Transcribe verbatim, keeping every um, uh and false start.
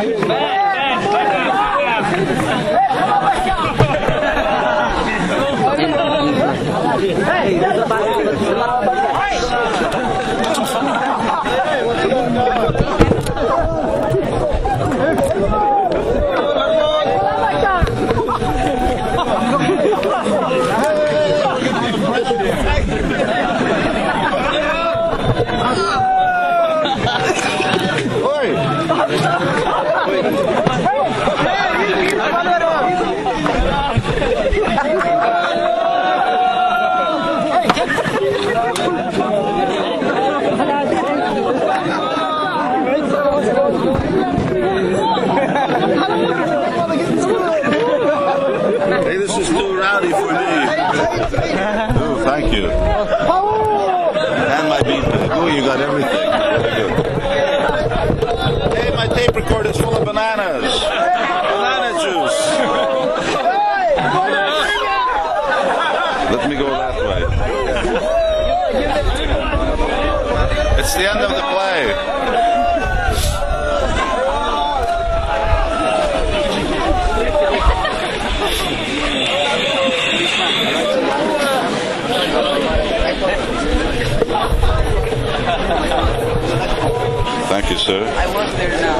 Hey, this is too rowdy for me. Oh, thank you. And my beat bag. Oh, you got everything. Hey, my tape recorder's full of bananas. Banana juice. Let me go that way. It's the end of the play. Thank you, sir. I was there now.